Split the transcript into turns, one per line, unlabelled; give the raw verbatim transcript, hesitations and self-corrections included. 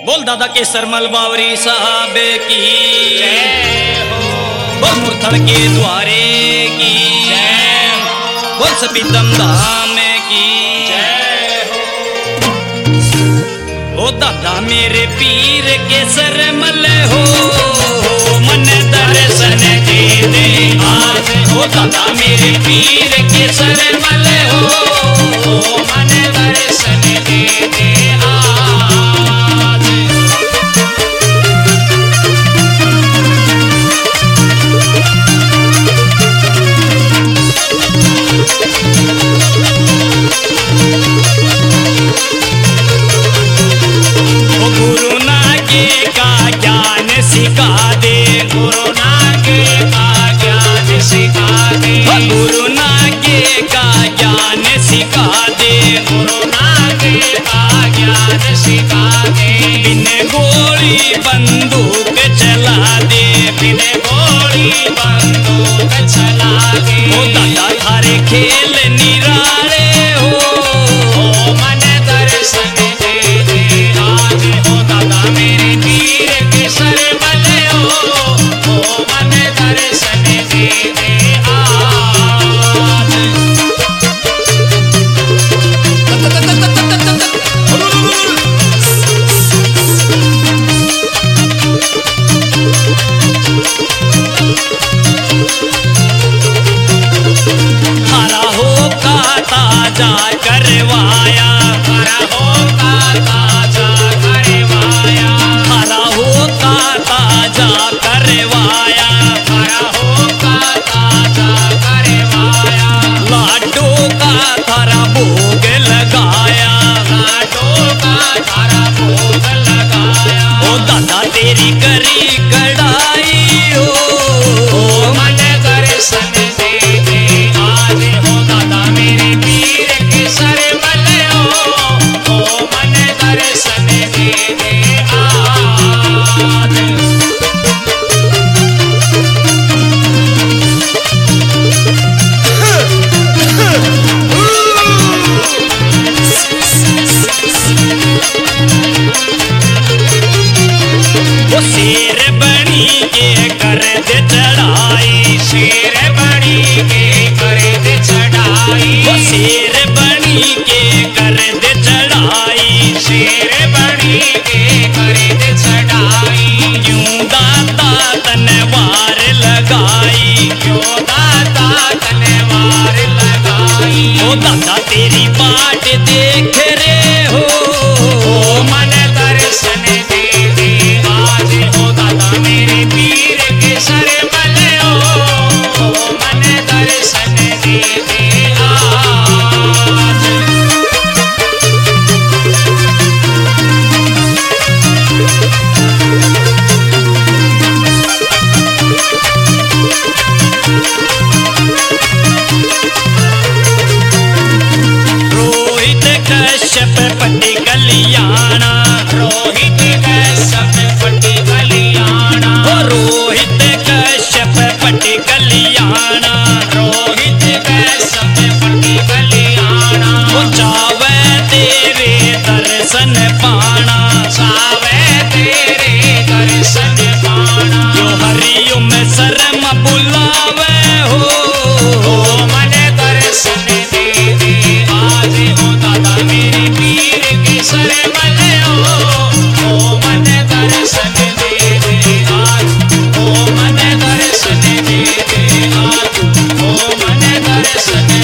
बोल दादा के सरमल बावरी साहब की
जय हो।
बोल मुरथड़ के द्वारे की
जय हो।
बोल सपीतम धाम की
जय हो।
ओ दादा मेरे पीर के सरमल हो मन दर्शन दे दे आज। ओ दादा मेरे पीर के सरमल हो
मन दर्शन दे दे आज।
ओ गुरु नागे का ज्ञान सिखा दे,
गुरु नागे का ज्ञान सिखा दे,
ओ गुरु नागे का ज्ञान सिखा दे,
गुरु नागे का ज्ञान सिखा दे,
बिन गोली बंदूक चला दे,
बिन गोली बंदूक चला दे।
ओ दादा थारे खेल निराले हो
ओ मन दर्शन दे दे आज। हो दादा मेरे पीर के सरमल हो ओ मन दर्शन दे दे आज।
हरा हो का ताजा करवाया,
हरा हो का ताजा करवाया,
हरा हो का ताजा करवाया,
हरा हो का ताजा करवाया,
लाडो का थारा भोग लगाया।
लाडो का थारा भोग लगाया।
ओ दादा तेरी करी कढ़ाई हो
ओ मन दर्शन दे दे आज। हो दादा मेरे पीर के सरमल हो ओ मन दर्शन दे दे आज।
वो शेर बनी के कर दे चढ़ाई,
शेर बनी के कर दे चढ़ाई,
वो शेर बनी के कर दे चढ़ाई,
शेर बनी के कर दे चढ़ाई।
क्यों दाता तनवार लगाई,
क्यों दाता तलवार लगाई।
ओ दादा तेरी बाट देख रे हो
ओ मन दर्शन दे दे आज। हो दादा मेरे पीर के सरमल हो ओ मन दर्शन दे दे आज।
रोहित कश्यप पति कल्याणा,
रोहित कश्यप पति कल्याणा,
ओ रोहित कश्यप पति कल्याणा,
रोहित कश्यप पति कल्याणा।
ओ चावे तेरे दर्शन पाना,
सावे तेरे दर्शन पाना।
जो हरिओम शर्म बुलावे हो
ओ मन दर्शन दे दे आज। हो दादा मेरे पीर के सरमल हो ओ मन दर्शन दे दे आज। ओ मन दर्शन दे दे आज। ओ मन दर्शन